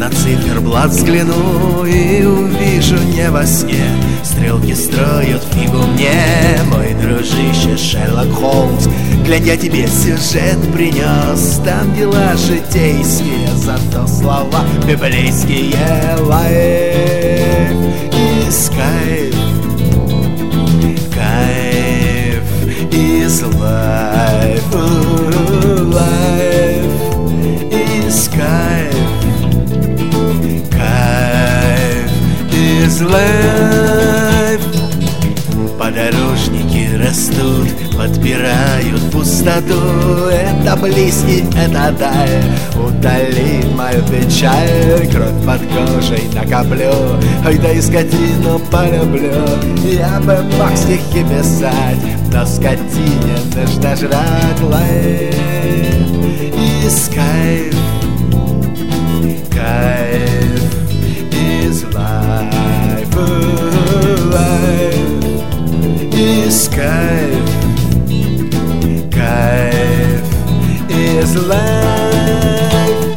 на циферблат взгляну и увижу не во сне. Стрелки строят фигу мне, мой дружище Шерлок Холмс. Глянь, я тебе сюжет принес, там дела житейские, зато слова библейские. Life is кайф, кайф is life, life is кайф, кайф is life. Подорожники растут, подпирают пустоту. Это близкий, это дай, утоли мою печаль. Кровь под кожей накоплю, ой, да и скотину полюблю. Я бы мог стихи писать, но скотине нужно жрать. Life is кайф, кайф is life, life is кайф, кайф is life.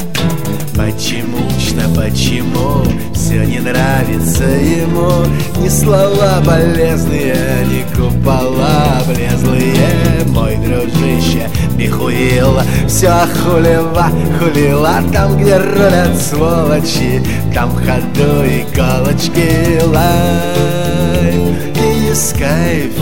Почему все не нравится ему? Ни слова болезные, ни купола облезлые. Мой дружище Михуил все хулила там, где рулят сволочи, там в ходу иголочки. Life is кайф,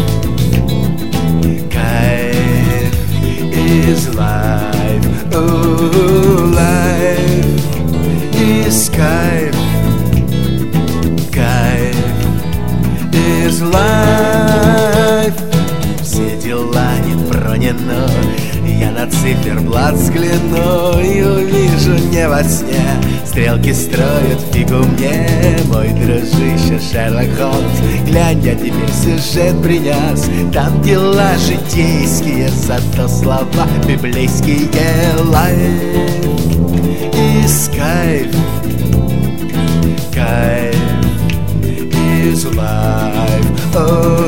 кайф is life, oh, life is кайф, кайф is life. Все дела не бронено, я на циферблат взгляну и увижу не во сне. Стрелки строят фигу мне, мой дружище Шерлок Холмс. Глянь, я тебе сюжет принес, там дела житейские, зато слова библейские. Life is кайф, кайф is life, oh.